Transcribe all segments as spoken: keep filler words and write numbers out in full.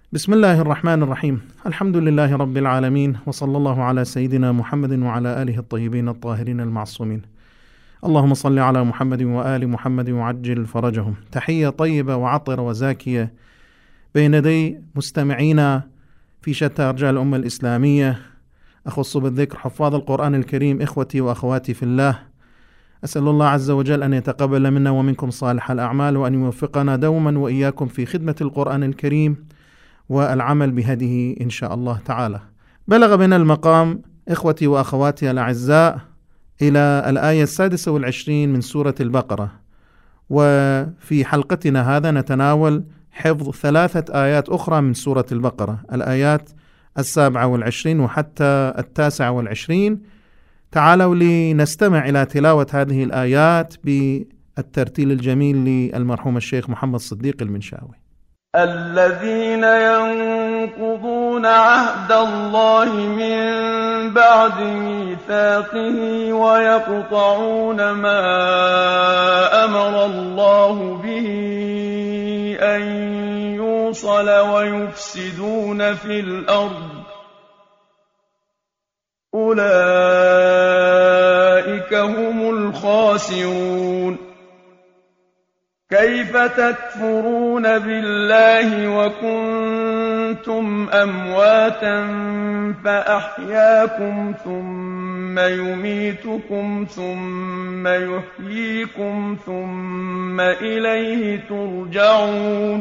بسم الله الرحمن الرحيم. الحمد لله رب العالمين، وصلى الله على سيدنا محمد وعلى آله الطيبين الطاهرين المعصومين. اللهم صل على محمد وآل محمد وعجل فرجهم. تحية طيبة وعطرة وزاكية بين يدي مستمعينا في شتى أرجاء الأمة الإسلامية. أخص بالذكر حفاظ القرآن الكريم، إخوتي وأخواتي في الله. أسأل الله عز وجل أن يتقبل منا ومنكم صالح الأعمال، وأن يوفقنا دوما وإياكم في خدمة القرآن الكريم والعمل بهديه إن شاء الله تعالى. بلغ بنا المقام إخوتي وأخواتي الأعزاء إلى الآية السادسة والعشرين من سورة البقرة، وفي حلقتنا هذا نتناول حفظ ثلاثة آيات أخرى من سورة البقرة، الآيات السابعة والعشرين وحتى التاسعة والعشرين. تعالوا لنستمع إلى تلاوة هذه الآيات بالترتيل الجميل للمرحوم الشيخ محمد صديق المنشاوي. الذين ينقضون عهد الله من بعد ميثاقه ويقطعون ما أمر الله به أن يوصل ويفسدون في الأرض، أولئك هم الخاسرون. كيف تكفرون بالله وكنتم أمواتا فأحياكم ثم يميتكم ثم يحييكم ثم إليه ترجعون.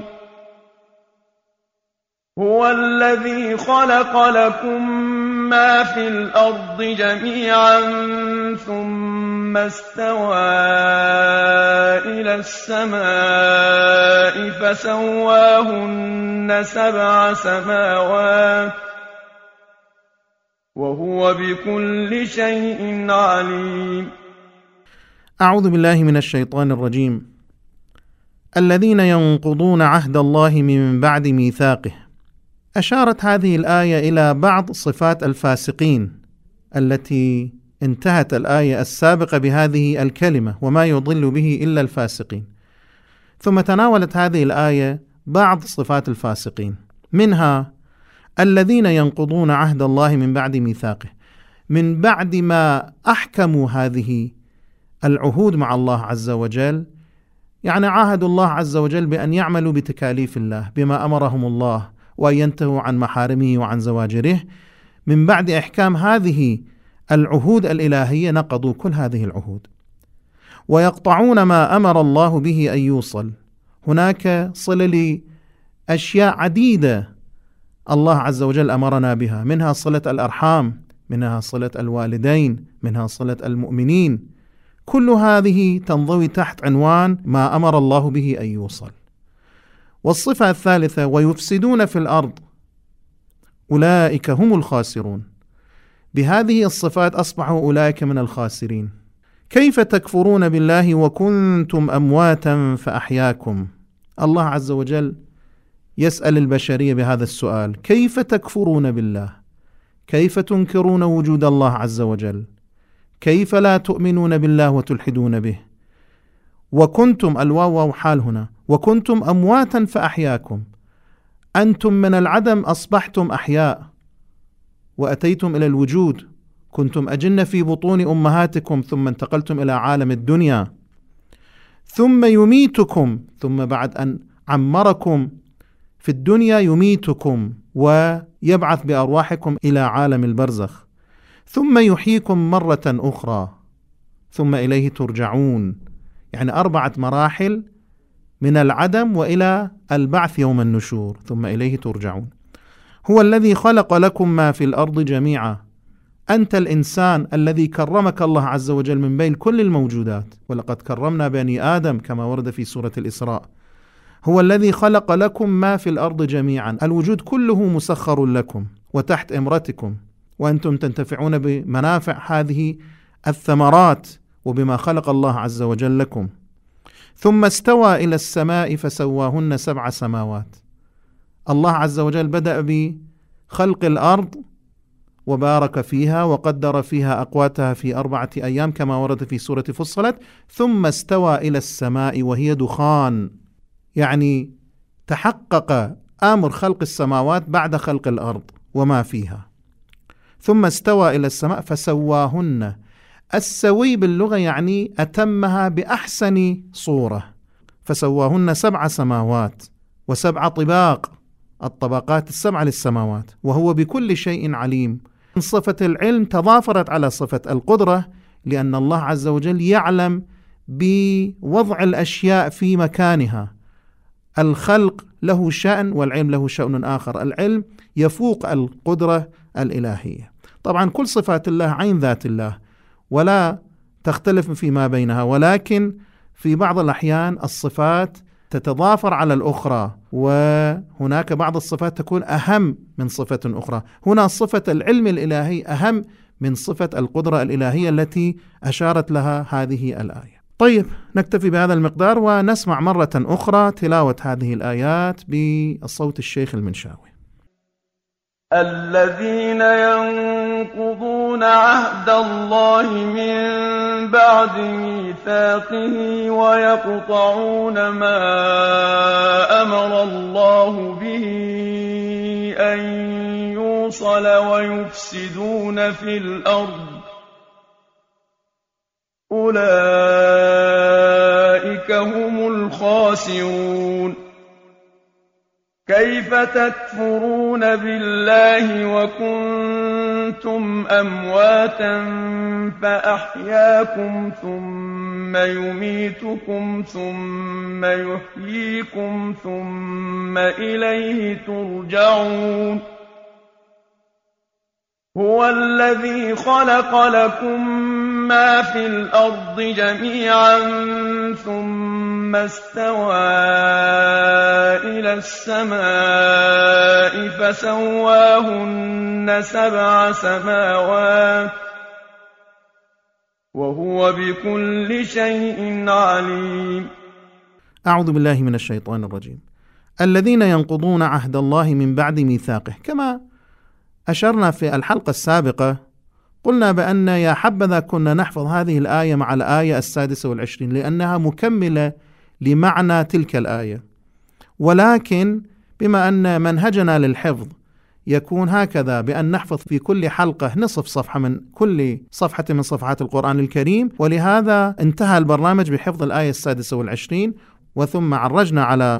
هو الذي خلق لكم ما في الأرض جميعا ثم استوى إلى السماء فسواهن سبع سماوات وهو بكل شيء عليم. أعوذ بالله من الشيطان الرجيم. الذين ينقضون عهد الله من بعد ميثاقه. أشارت هذه الآية إلى بعض صفات الفاسقين التي انتهت الآية السابقة بهذه الكلمة: وما يضل به إلا الفاسقين. ثم تناولت هذه الآية بعض صفات الفاسقين، منها الذين ينقضون عهد الله من بعد ميثاقه، من بعد ما أحكموا هذه العهود مع الله عز وجل، يعني عاهدوا الله عز وجل بأن يعملوا بتكاليف الله بما أمرهم الله، وأن ينتهوا عن محارمه وعن زواجره. من بعد إحكام هذه العهود الإلهية نقضوا كل هذه العهود، ويقطعون ما أمر الله به أن يوصل. هناك صلة لأشياء عديدة الله عز وجل أمرنا بها، منها صلة الأرحام، منها صلة الوالدين، منها صلة المؤمنين. كل هذه تنضوي تحت عنوان ما أمر الله به أن يوصل. والصفة الثالثة: ويفسدون في الأرض، أولئك هم الخاسرون. بهذه الصفات أصبحوا أولئك من الخاسرين. كيف تكفرون بالله وكنتم أمواتا فأحياكم؟ الله عز وجل يسأل البشرية بهذا السؤال: كيف تكفرون بالله؟ كيف تنكرون وجود الله عز وجل؟ كيف لا تؤمنون بالله وتلحدون به؟ وكنتم، الواو حال هنا، وكنتم أمواتا فأحياكم. أنتم من العدم أصبحتم أحياء وأتيتم إلى الوجود. كنتم أجنة في بطون أمهاتكم ثم انتقلتم إلى عالم الدنيا. ثم يميتكم، ثم بعد أن عمركم في الدنيا يميتكم ويبعث بأرواحكم إلى عالم البرزخ. ثم يحييكم مرة أخرى ثم إليه ترجعون. يعني أربعة مراحل من العدم وإلى البعث يوم النشور، ثم إليه ترجعون. هو الذي خلق لكم ما في الأرض جميعا. أنت الإنسان الذي كرمك الله عز وجل من بين كل الموجودات، ولقد كرمنا بني آدم كما ورد في سورة الإسراء. هو الذي خلق لكم ما في الأرض جميعا، الوجود كله مسخر لكم وتحت إمرتكم، وأنتم تنتفعون بمنافع هذه الثمرات وبما خلق الله عز وجل لكم. ثم استوى إلى السماء فسواهن سبع سماوات. الله عز وجل بدأ بخلق الأرض وبارك فيها وقدر فيها أقواتها في أربعة أيام كما ورد في سورة فصلت. ثم استوى إلى السماء وهي دخان، يعني تحقق آمر خلق السماوات بعد خلق الأرض وما فيها، ثم استوى إلى السماء فسواهن. السوي باللغة يعني أتمها بأحسن صورة، فسواهن سبع سماوات وسبع طباق، الطبقات السبع للسماوات، وهو بكل شيء عليم. صفة العلم تضافرت على صفة القدرة، لأن الله عز وجل يعلم بوضع الأشياء في مكانها. الخلق له شأن والعلم له شأن آخر، العلم يفوق القدرة الإلهية. طبعا كل صفات الله عين ذات الله ولا تختلف فيما بينها، ولكن في بعض الأحيان الصفات تتضافر على الأخرى، وهناك بعض الصفات تكون أهم من صفة أخرى. هنا صفة العلم الإلهي أهم من صفة القدرة الإلهية التي أشارت لها هذه الآية. طيب، نكتفي بهذا المقدار ونسمع مرة أخرى تلاوة هذه الآيات بالصوت الشيخ المنشاوي. الذين ينقضون عهد الله من بعد ميثاقه ويقطعون ما أمر الله به أن يوصل ويفسدون في الأرض، أولئك هم الخاسرون. كيف تكفرون بالله وكنتم أمواتا فأحياكم ثم يميتكم ثم يحييكم ثم إليه ترجعون. هو الذي خلق لكم ما في الأرض جميعا ثم استوى إلى السماء فسواهن سبع سماوات وهو بكل شيء عليم. أعوذ بالله من الشيطان الرجيم. الذين ينقضون عهد الله من بعد ميثاقه. كما أشرنا في الحلقة السابقة قلنا بأن يا حبذا كنا نحفظ هذه الآية مع الآية السادسة والعشرين، لأنها مكملة لمعنى تلك الآية، ولكن بما أن منهجنا للحفظ يكون هكذا بأن نحفظ في كل حلقة نصف صفحة من كل صفحة من صفحات القرآن الكريم، ولهذا انتهى البرنامج بحفظ الآية السادسة والعشرين، وثم عرجنا على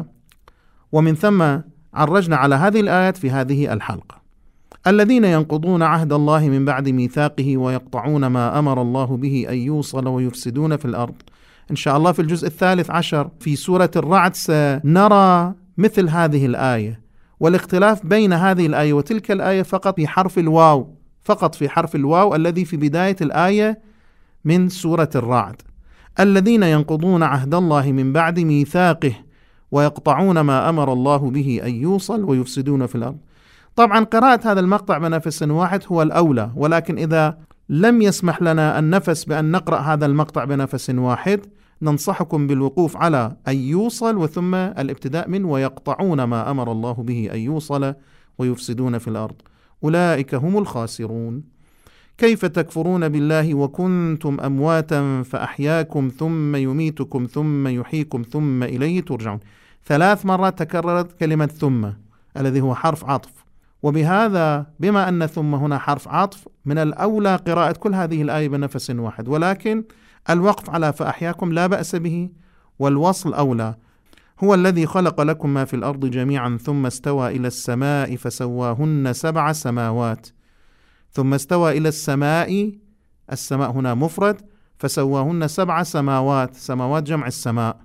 ومن ثم عرجنا على هذه الآيات في هذه الحلقة. الذين ينقضون عهد الله من بعد ميثاقه ويقطعون ما أمر الله به أن يوصل ويفسدون في الأرض. إن شاء الله في الجزء الثالث عشر في سورة الرعد سنرى مثل هذه الآية، والاختلاف بين هذه الآية وتلك الآية فقط في حرف الواو، فقط في حرف الواو الذي في بداية الآية من سورة الرعد. الذين ينقضون عهد الله من بعد ميثاقه ويقطعون ما أمر الله به أن يوصل ويفسدون في الأرض. طبعا قراءة هذا المقطع بنفس واحد هو الأولى، ولكن إذا لم يسمح لنا النفس بأن نقرأ هذا المقطع بنفس واحد ننصحكم بالوقوف على أن يوصل وثم الابتداء من ويقطعون ما أمر الله به أن يوصل ويفسدون في الأرض أولئك هم الخاسرون. كيف تكفرون بالله وكنتم أمواتا فأحياكم ثم يميتكم ثم يحييكم ثم إليه ترجعون. ثلاث مرات تكررت كلمة ثم الذي هو حرف عطف، وبهذا بما أن ثم هنا حرف عطف من الأولى قراءة كل هذه الآية بنفس واحد، ولكن الوقف على فأحياكم لا بأس به والوصل أولى. هو الذي خلق لكم ما في الأرض جميعا ثم استوى إلى السماء فسواهن سبع سماوات. ثم استوى إلى السماء، السماء هنا مفرد، فسواهن سبع سماوات، سماوات جمع السماء،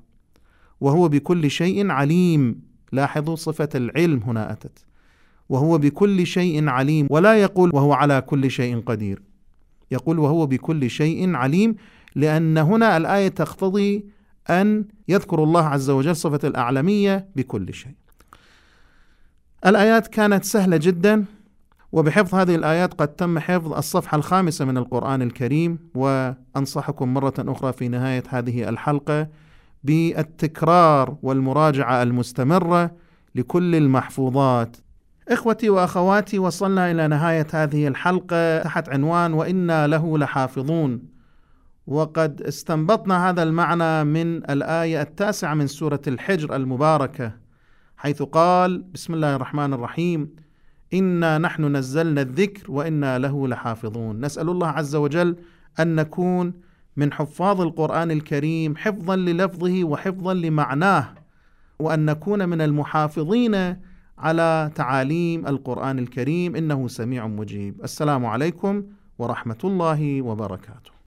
وهو بكل شيء عليم. لاحظوا صفة العلم هنا أتت، وهو بكل شيء عليم، ولا يقول وهو على كل شيء قدير، يقول وهو بكل شيء عليم، لأن هنا الآية تقتضي أن يذكر الله عز وجل صفة الأعلمية بكل شيء. الآيات كانت سهلة جدا، وبحفظ هذه الآيات قد تم حفظ الصفحة الخامسة من القرآن الكريم. وأنصحكم مرة أخرى في نهاية هذه الحلقة بالتكرار والمراجعة المستمرة لكل المحفوظات. إخوتي وأخواتي، وصلنا إلى نهاية هذه الحلقة تحت عنوان وإنا له لحافظون، وقد استنبطنا هذا المعنى من الآية التاسعة من سورة الحجر المباركة، حيث قال: بسم الله الرحمن الرحيم، إنا نحن نزلنا الذكر وإنا له لحافظون. نسأل الله عز وجل أن نكون من حفاظ القرآن الكريم حفظا للفظه وحفظا لمعناه، وأن نكون من المحافظين على تعاليم القرآن الكريم، إنه سميع مجيب. السلام عليكم ورحمة الله وبركاته.